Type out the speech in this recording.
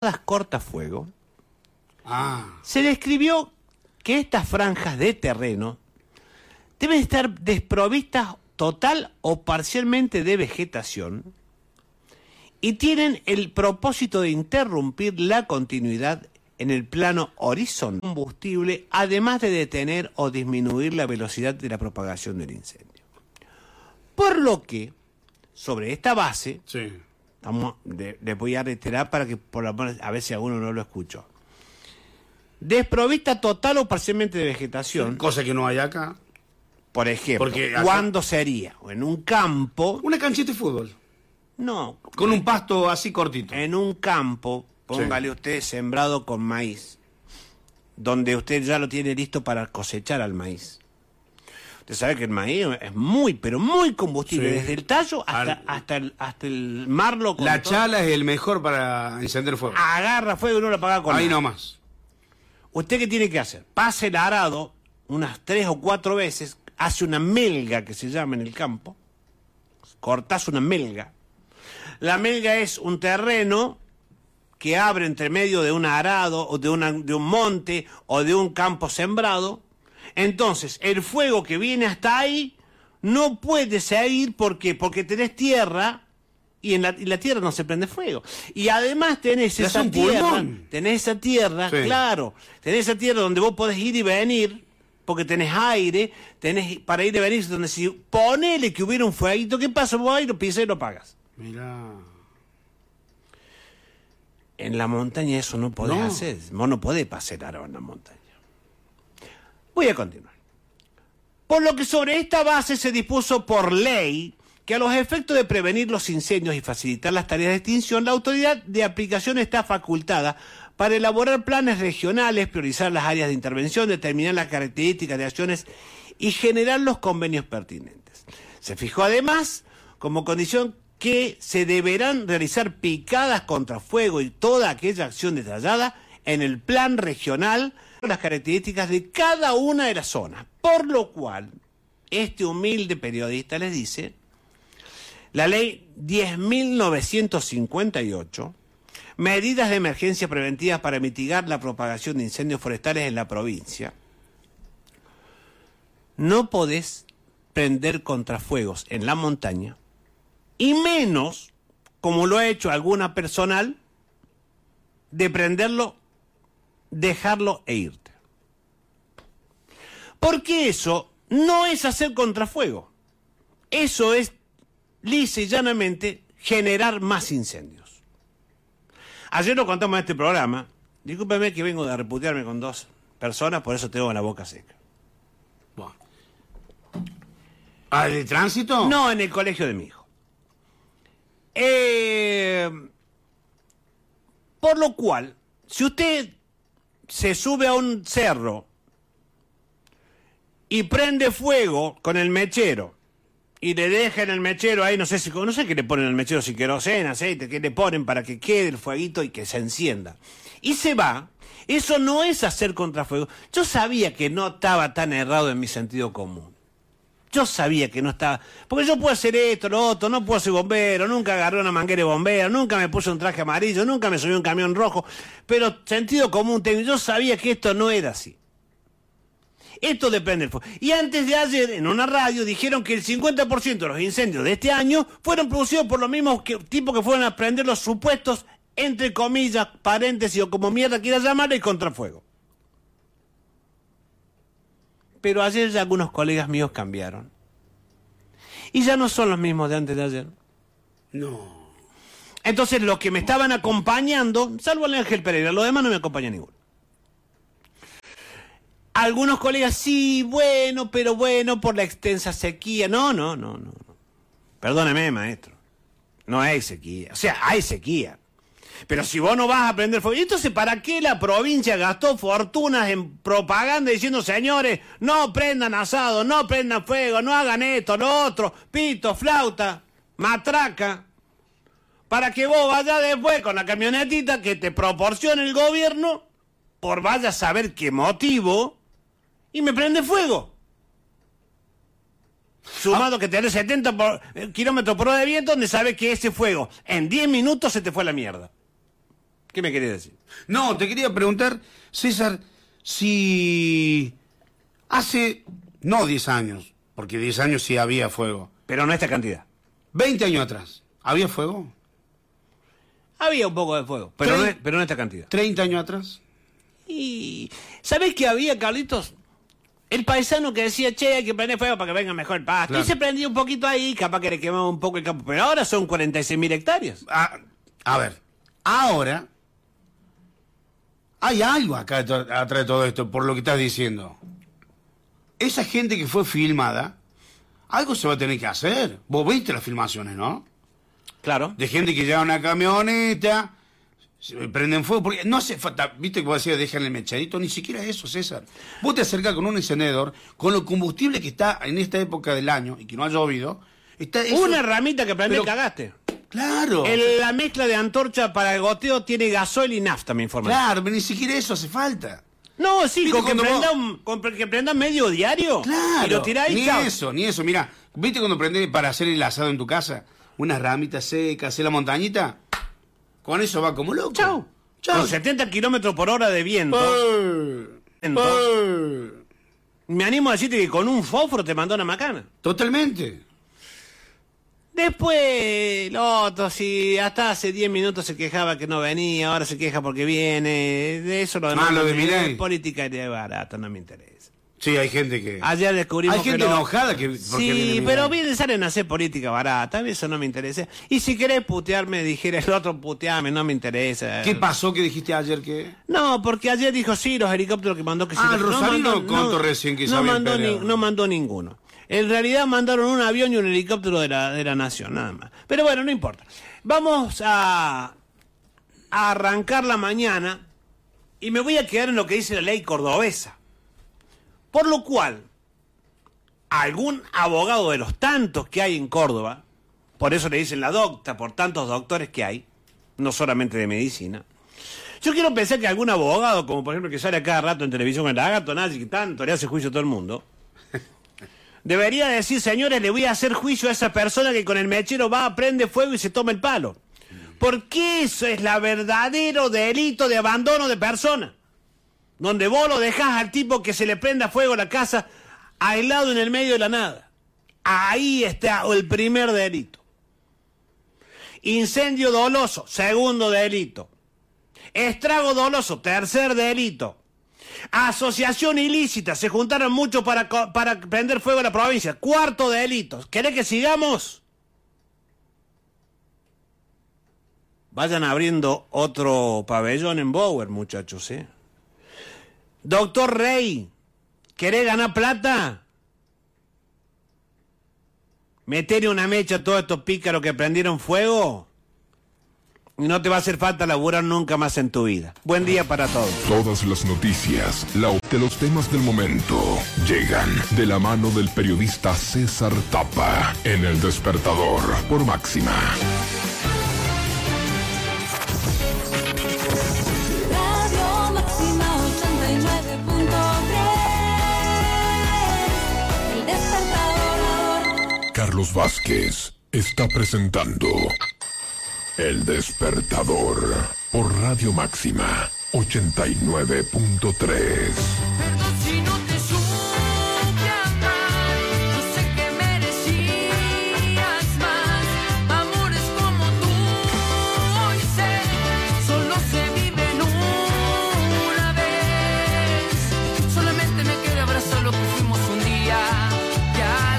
cortafuego, se describió que estas franjas de terreno deben estar desprovistas total o parcialmente de vegetación y tienen el propósito de interrumpir la continuidad en el plano horizontal combustible, además de detener o disminuir la velocidad de la propagación del incendio. Por lo que, sobre esta base, les voy a reiterar para que por lo menos a ver si alguno no lo escuchó. Desprovista total o parcialmente de vegetación. Cosa que no hay acá. Por ejemplo, ¿cuándo sería? En un campo. Una canchita de fútbol. No. Con un pasto así cortito. En un campo, póngale usted sembrado con maíz, donde usted ya lo tiene listo para cosechar al maíz. Usted sabe que el maíz es muy, pero muy combustible, desde el tallo hasta el marlo. La chala es el mejor para encender fuego. Agarra fuego y no lo apaga con ahí nada. nomás. ¿Usted qué tiene que hacer? Pase el arado unas 3 o 4 veces, hace una melga que se llama en el campo, cortás una melga. La melga es un terreno que abre entre medio de un arado o de un monte o de un campo sembrado. Entonces, el fuego que viene hasta ahí no puede seguir porque tenés tierra y en la tierra no se prende fuego. Y además tenés esa tierra, claro, tenés esa tierra donde vos podés ir y venir, porque tenés aire, tenés para ir y venir, donde si ponele que hubiera un fueguito, ¿qué pasa? Vos ahí lo pisás y lo pagas. Mirá. En la montaña eso no podés hacer, vos no podés pasear en la montaña. Voy a continuar. Por lo que sobre esta base se dispuso por ley que a los efectos de prevenir los incendios y facilitar las tareas de extinción, la autoridad de aplicación está facultada para elaborar planes regionales, priorizar las áreas de intervención, determinar las características de acciones y generar los convenios pertinentes. Se fijó además como condición que se deberán realizar picadas contra fuego y toda aquella acción detallada en el plan regional, las características de cada una de las zonas. Por lo cual, este humilde periodista les dice, la ley 10.958, medidas de emergencia preventivas para mitigar la propagación de incendios forestales en la provincia, no podés prender contrafuegos en la montaña, y menos, como lo ha hecho alguna personal, de prenderlo, dejarlo e irte. Porque eso no es hacer contrafuego. Eso es, lisa y llanamente, generar más incendios. Ayer lo contamos en este programa. Discúlpeme que vengo de reputearme con 2 personas, por eso tengo la boca seca. Bueno. ¿De tránsito? No, en el colegio de mi hijo. Por lo cual, si usted se sube a un cerro y prende fuego con el mechero y le deja en el mechero ahí, no sé qué le ponen al mechero, si querosena, aceite, qué le ponen para que quede el fueguito y que se encienda, y se va, eso no es hacer contrafuego. Yo sabía que no estaba tan errado en mi sentido común. Yo sabía que no estaba, porque yo puedo hacer esto, lo otro, no puedo ser bombero, nunca agarré una manguera de bombero, nunca me puse un traje amarillo, nunca me subí a un camión rojo, pero sentido común tengo. Yo sabía que esto no era así. Esto depende del fuego. Y antes de ayer, en una radio, dijeron que el 50% de los incendios de este año fueron producidos por los mismos tipos que fueron a prender los supuestos, entre comillas, paréntesis o como mierda quieras llamarle, el contrafuego. Pero ayer ya algunos colegas míos cambiaron. Y ya no son los mismos de antes de ayer. No. Entonces los que me estaban acompañando, salvo el Ángel Pereira, los demás no me acompaña ninguno. Algunos colegas, sí, pero por la extensa sequía. No. Perdóneme, maestro. No hay sequía. O sea, hay sequía. Pero si vos no vas a prender fuego, entonces ¿para qué la provincia gastó fortunas en propaganda diciendo, señores, no prendan asado, no prendan fuego, no hagan esto, lo otro, pito, flauta, matraca, para que vos vayas después con la camionetita que te proporcione el gobierno, por vaya a saber qué motivo, y me prende fuego? Sumado que tenés 70 kilómetros por hora de viento, donde sabes que ese fuego en 10 minutos se te fue a la mierda. ¿Qué me querías decir? No, te quería preguntar, César, si hace, no 10 años, porque 10 años sí había fuego. Pero no esta cantidad. 20 años atrás, ¿había fuego? Había un poco de fuego, pero no esta cantidad. 30 años atrás. Y ¿sabés qué había, Carlitos? El paisano que decía, che, hay que prender fuego para que venga mejor el pasto. Claro. Y se prendía un poquito ahí, capaz que le quemaba un poco el campo. Pero ahora son 46.000 hectáreas. A ver, ahora hay algo acá atrás de todo esto, por lo que estás diciendo. Esa gente que fue filmada, algo se va a tener que hacer. Vos viste las filmaciones, ¿no? Claro. De gente que lleva una camioneta, se prenden fuego, porque no hace falta, viste que vos decías, dejan el mechadito, ni siquiera eso, César. Vos te acercás con un encendedor, con lo combustible que está en esta época del año, y que no ha llovido, está eso. Una ramita que prende, Pero- cagaste. Claro. La mezcla de antorcha para el goteo tiene gasoil y nafta, me informan. Claro, pero ni siquiera eso hace falta. No, sí, ¿Viste con que, cuando que prenda medio diario. Claro. Y lo tirás y ni chao. eso, ni eso. Mira, ¿viste cuando prendés para hacer el asado en tu casa? Unas ramitas secas, hacer la montañita. Con eso va como loco. Chao. Chao. Con 70 kilómetros por hora de viento. Me animo a decirte que con un fósforo te mandó una macana. Totalmente. Después, lo otro, sí, hasta hace 10 minutos se quejaba que no venía, ahora se queja porque viene. De eso lo demás. Lo de Milei. Política de barata, no me interesa. Sí, hay gente que... Ayer descubrimos Hay gente que no. enojada que... porque Sí, viene pero Milei. bien salen a hacer política barata, a mí eso no me interesa. Y si querés putearme, dijera el otro, puteame, no me interesa. ¿Qué pasó que dijiste ayer que...? No, porque ayer dijo sí, los helicópteros que mandó que sí. El Rosarino contó recién que se había peleado. no mandó ninguno. En realidad mandaron un avión y un helicóptero de la Nación, nada más. Pero bueno, no importa. Vamos a arrancar la mañana y me voy a quedar en lo que dice la ley cordobesa. Por lo cual, algún abogado de los tantos que hay en Córdoba, por eso le dicen la docta, por tantos doctores que hay, no solamente de medicina, yo quiero pensar que algún abogado, como por ejemplo que sale a cada rato en televisión con el Agato Nazi, que tanto le hace juicio a todo el mundo, debería decir, señores, le voy a hacer juicio a esa persona que con el mechero va, prende fuego y se toma el palo. Porque eso es la verdadero delito de abandono de persona. Donde vos lo dejás al tipo que se le prenda fuego a la casa aislado en el medio de la nada. Ahí está el primer delito. Incendio doloso, segundo delito. Estrago doloso, tercer delito. Asociación ilícita, se juntaron muchos para prender fuego a la provincia, cuarto delito. ¿Querés que sigamos? Vayan abriendo otro pabellón en Bower, muchachos, ¿eh? Doctor Rey, ¿querés ganar plata? Metele una mecha a todos estos pícaros que prendieron fuego y no te va a hacer falta laburar nunca más en tu vida. Buen día para todos. Todas las noticias, de los temas del momento, llegan de la mano del periodista César Tapa en El Despertador por Máxima. Radio Máxima 89.3. El Despertador. Carlos Vázquez está presentando El Despertador por Radio Máxima 89.3.